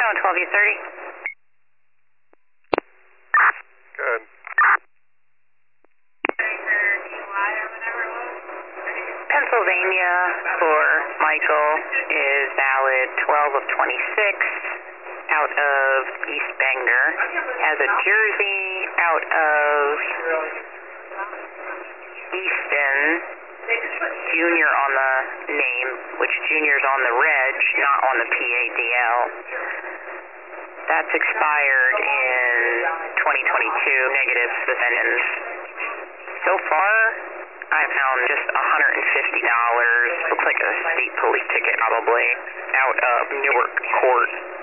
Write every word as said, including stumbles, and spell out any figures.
on twelve U thirty. Good. Pennsylvania for Michael is valid twelve of twenty-six out of East Bangor. Has a jersey out of Easton, Junior on the name, which Junior's on the reg, not on the P A D L. That's expired in twenty twenty-two, negative defendants. So far, I found just one hundred fifty dollars, looks like a state police ticket probably, out of Newark Court.